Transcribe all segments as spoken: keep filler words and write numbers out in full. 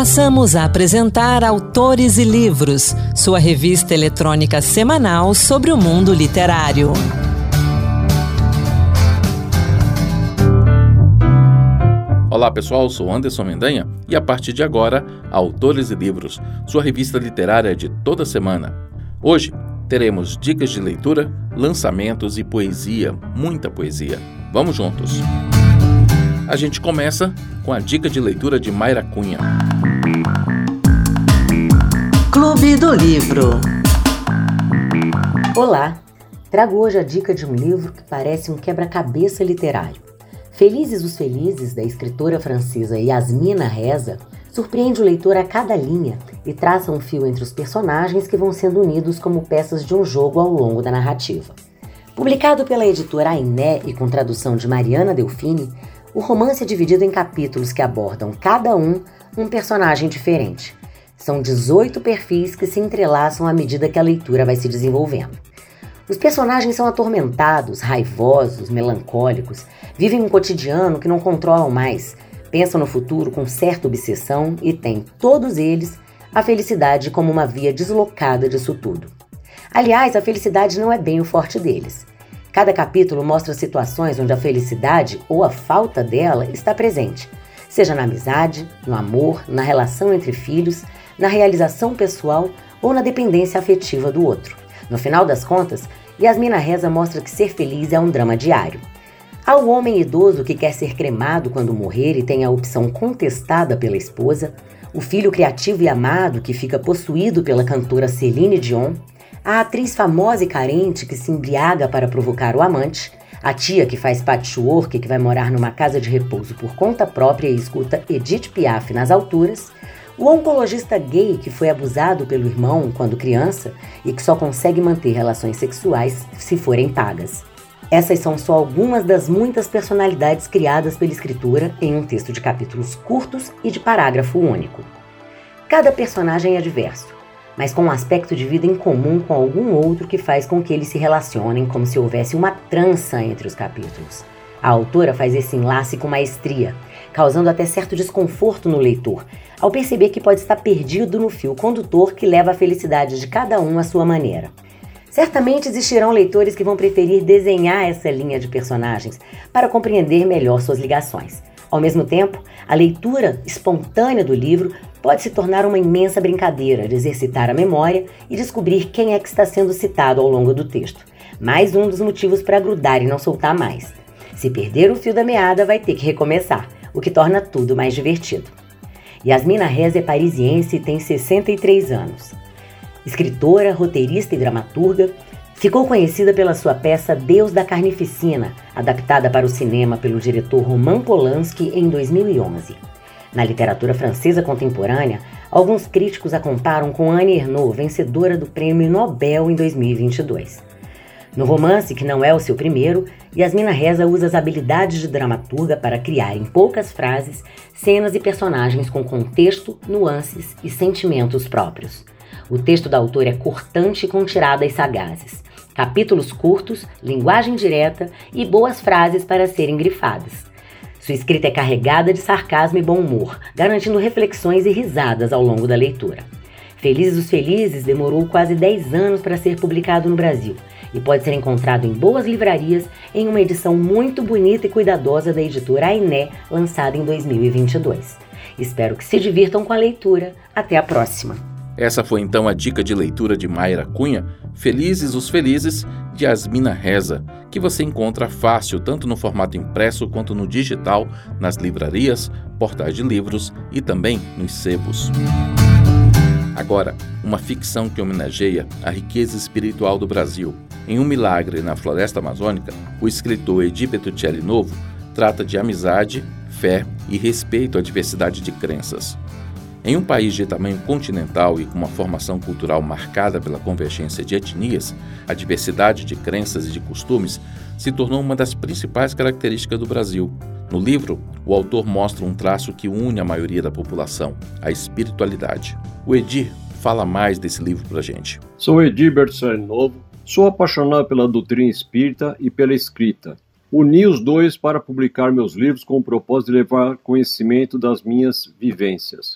Passamos a apresentar Autores e Livros, sua revista eletrônica semanal sobre o mundo literário. Olá pessoal, sou Anderson Mendanha e a partir de agora, Autores e Livros, sua revista literária de toda semana. Hoje teremos dicas de leitura, lançamentos e poesia, muita poesia. Vamos juntos! A gente começa com a dica de leitura de Mayra Cunha. Clube do Livro. Olá, trago hoje a dica de um livro que parece um quebra-cabeça literário. Felizes os Felizes, da escritora francesa Yasmina Reza, surpreende o leitor a cada linha e traça um fio entre os personagens que vão sendo unidos como peças de um jogo ao longo da narrativa. Publicado pela editora Ainé e com tradução de Mariana Delfini, o romance é dividido em capítulos que abordam cada um um personagem diferente. São dezoito perfis que se entrelaçam à medida que a leitura vai se desenvolvendo. Os personagens são atormentados, raivosos, melancólicos, vivem um cotidiano que não controlam mais, pensam no futuro com certa obsessão e têm, todos eles, a felicidade como uma via deslocada disso tudo. Aliás, a felicidade não é bem o forte deles. Cada capítulo mostra situações onde a felicidade, ou a falta dela, está presente, seja na amizade, no amor, na relação entre filhos, na realização pessoal ou na dependência afetiva do outro. No final das contas, Yasmina Reza mostra que ser feliz é um drama diário. Há o homem idoso que quer ser cremado quando morrer e tem a opção contestada pela esposa, o filho criativo e amado que fica possuído pela cantora Celine Dion, a atriz famosa e carente que se embriaga para provocar o amante, a tia que faz patchwork e que vai morar numa casa de repouso por conta própria e escuta Edith Piaf nas alturas, o oncologista gay que foi abusado pelo irmão quando criança e que só consegue manter relações sexuais se forem pagas. Essas são só algumas das muitas personalidades criadas pela escritora em um texto de capítulos curtos e de parágrafo único. Cada personagem é diverso, mas com um aspecto de vida em comum com algum outro que faz com que eles se relacionem como se houvesse uma trança entre os capítulos. A autora faz esse enlace com maestria, causando até certo desconforto no leitor, ao perceber que pode estar perdido no fio condutor que leva a felicidade de cada um à sua maneira. Certamente existirão leitores que vão preferir desenhar essa linha de personagens para compreender melhor suas ligações. Ao mesmo tempo, a leitura espontânea do livro pode se tornar uma imensa brincadeira de exercitar a memória e descobrir quem é que está sendo citado ao longo do texto. Mais um dos motivos para grudar e não soltar mais. Se perder o fio da meada, vai ter que recomeçar, o que torna tudo mais divertido. Yasmina Reza é parisiense e tem sessenta e três anos. Escritora, roteirista e dramaturga, ficou conhecida pela sua peça Deus da Carnificina, adaptada para o cinema pelo diretor Roman Polanski em dois mil e onze. Na literatura francesa contemporânea, alguns críticos a comparam com Annie Ernaux, vencedora do Prêmio Nobel em dois mil e vinte e dois. No romance, que não é o seu primeiro, Yasmina Reza usa as habilidades de dramaturga para criar em poucas frases cenas e personagens com contexto, nuances e sentimentos próprios. O texto da autora é cortante e com tiradas sagazes. Capítulos curtos, linguagem direta e boas frases para serem grifadas. Sua escrita é carregada de sarcasmo e bom humor, garantindo reflexões e risadas ao longo da leitura. Felizes os Felizes demorou quase dez anos para ser publicado no Brasil e pode ser encontrado em boas livrarias em uma edição muito bonita e cuidadosa da editora Ainé, lançada em dois mil e vinte e dois. Espero que se divirtam com a leitura. Até a próxima! Essa foi então a dica de leitura de Mayra Cunha, Felizes os Felizes, de Yasmina Reza, que você encontra fácil tanto no formato impresso quanto no digital, nas livrarias, portais de livros e também nos sebos. Agora, uma ficção que homenageia a riqueza espiritual do Brasil. Em Um Milagre na Floresta Amazônica, o escritor Edir Petruccelli Novo trata de amizade, fé e respeito à diversidade de crenças. Em um país de tamanho continental e com uma formação cultural marcada pela convergência de etnias, a diversidade de crenças e de costumes se tornou uma das principais características do Brasil. No livro, o autor mostra um traço que une a maioria da população, a espiritualidade. O Edir fala mais desse livro pra gente. Sou Edir Petruccelli Novo, sou apaixonado pela doutrina espírita e pela escrita. Uni os dois para publicar meus livros com o propósito de levar conhecimento das minhas vivências.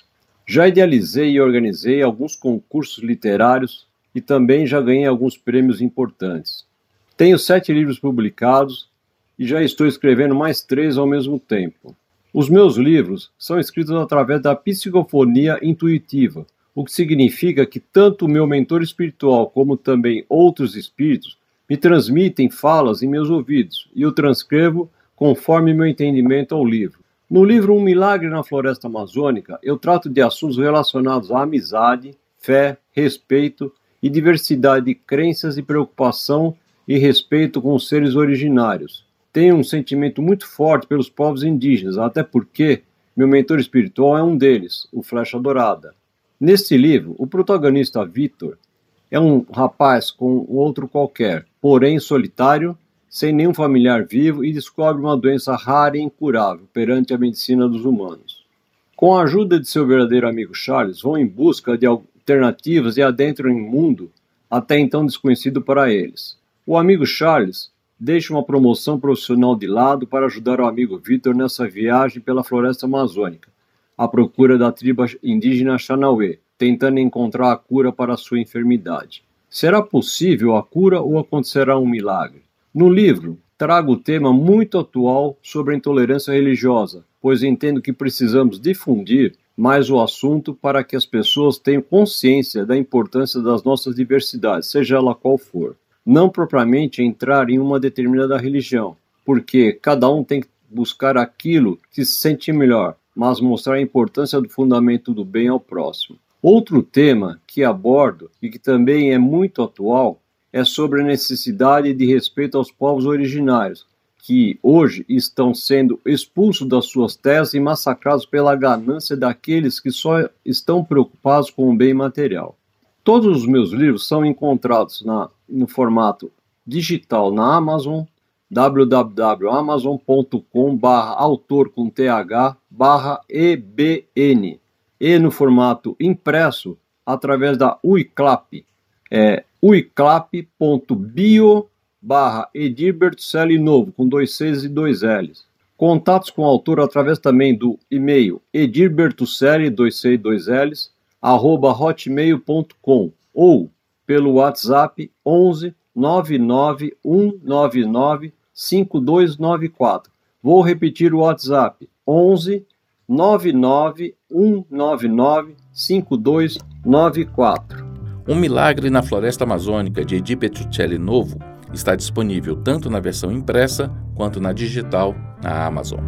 Já idealizei e organizei alguns concursos literários e também já ganhei alguns prêmios importantes. Tenho sete livros publicados e já estou escrevendo mais três ao mesmo tempo. Os meus livros são escritos através da psicofonia intuitiva, o que significa que tanto o meu mentor espiritual como também outros espíritos me transmitem falas em meus ouvidos e eu transcrevo conforme meu entendimento ao livro. No livro Um Milagre na Floresta Amazônica, eu trato de assuntos relacionados à amizade, fé, respeito e diversidade de crenças e preocupação e respeito com os seres originários. Tenho um sentimento muito forte pelos povos indígenas, até porque meu mentor espiritual é um deles, o Flecha Dourada. Neste livro, o protagonista Vitor é um rapaz com outro qualquer, porém solitário, sem nenhum familiar vivo e descobre uma doença rara e incurável perante a medicina dos humanos. Com a ajuda de seu verdadeiro amigo Charles, vão em busca de alternativas e adentram em um mundo até então desconhecido para eles. O amigo Charles deixa uma promoção profissional de lado para ajudar o amigo Vitor nessa viagem pela floresta amazônica, à procura da tribo indígena Xanauê, tentando encontrar a cura para a sua enfermidade. Será possível a cura ou acontecerá um milagre? No livro, trago o tema muito atual sobre a intolerância religiosa, pois entendo que precisamos difundir mais o assunto para que as pessoas tenham consciência da importância das nossas diversidades, seja ela qual for. Não propriamente entrar em uma determinada religião, porque cada um tem que buscar aquilo que se sente melhor, mas mostrar a importância do fundamento do bem ao próximo. Outro tema que abordo e que também é muito atual é sobre a necessidade de respeito aos povos originários, que hoje estão sendo expulsos das suas terras e massacrados pela ganância daqueles que só estão preocupados com o bem material. Todos os meus livros são encontrados na, no formato digital na Amazon, w w w ponto amazon ponto com barra autor com th barra e b n, e no formato impresso através da Uiclap, é uiclap ponto bio barra Edir Bertucelli Novo, com dois Cs e dois Ls. Contatos com o autor através também do e-mail edirbertucelli, dois C e dois Ls, arroba hotmail ponto com ou pelo WhatsApp onze nove nove um nove nove cinco dois nove quatro. Vou repetir o WhatsApp: onze nove nove um nove nove cinco dois nove quatro. Um Milagre na Floresta Amazônica, de Edir Bertucelli Novo, está disponível tanto na versão impressa quanto na digital na Amazon.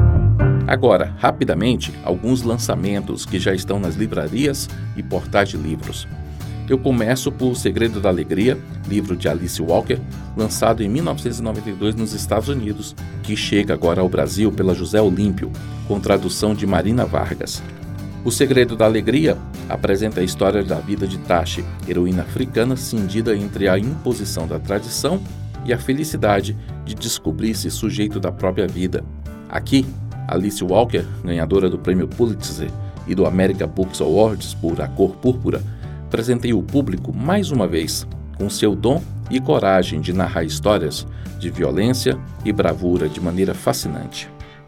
Agora, rapidamente, alguns lançamentos que já estão nas livrarias e portais de livros. Eu começo por O Segredo da Alegria, livro de Alice Walker, lançado em mil novecentos e noventa e dois nos Estados Unidos, que chega agora ao Brasil pela José Olímpio, com tradução de Marina Vargas. O Segredo da Alegria apresenta a história da vida de Tashi, heroína africana cindida entre a imposição da tradição e a felicidade de descobrir-se sujeito da própria vida. Aqui, Alice Walker, ganhadora do prêmio Pulitzer e do American Books Awards por A Cor Púrpura, presenteia o público mais uma vez com seu dom e coragem de narrar histórias de violência e bravura de maneira fascinante.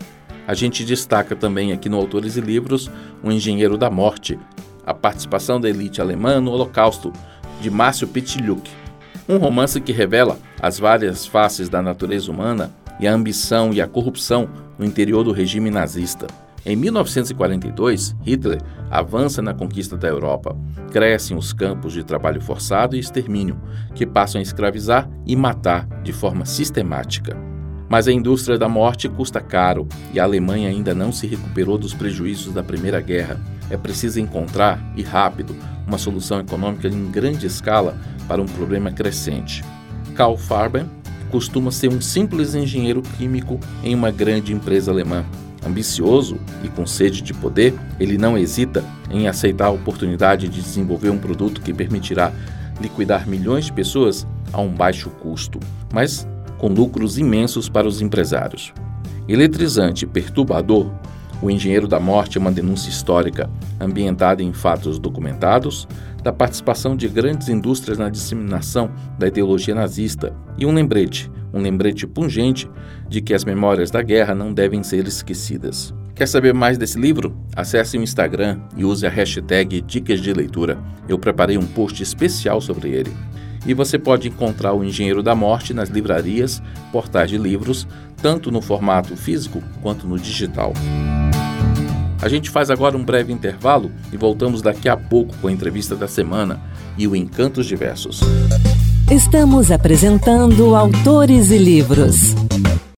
A gente destaca também aqui no Autores e Livros O Engenheiro da Morte, a participação da elite alemã no Holocausto, de Márcio Petilhuk, um romance que revela as várias faces da natureza humana e a ambição e a corrupção no interior do regime nazista. Em mil novecentos e quarenta e dois, Hitler avança na conquista da Europa, crescem os campos de trabalho forçado e extermínio, que passam a escravizar e matar de forma sistemática. Mas a indústria da morte custa caro e a Alemanha ainda não se recuperou dos prejuízos da Primeira Guerra. É preciso encontrar, e rápido, uma solução econômica em grande escala para um problema crescente. Karl Farben costuma ser um simples engenheiro químico em uma grande empresa alemã. Ambicioso e com sede de poder, ele não hesita em aceitar a oportunidade de desenvolver um produto que permitirá liquidar milhões de pessoas a um baixo custo, mas com lucros imensos para os empresários. Eletrizante e perturbador, O Engenheiro da Morte é uma denúncia histórica, ambientada em fatos documentados, da participação de grandes indústrias na disseminação da ideologia nazista e um lembrete, um lembrete pungente de que as memórias da guerra não devem ser esquecidas. Quer saber mais desse livro? Acesse o Instagram e use a hashtag Dicas de Leitura. Eu preparei um post especial sobre ele. E você pode encontrar o Engenheiro da Morte nas livrarias, portais de livros, tanto no formato físico quanto no digital. A gente faz agora um breve intervalo e voltamos daqui a pouco com a entrevista da semana e o Encantos Diversos. Estamos apresentando Autores e Livros.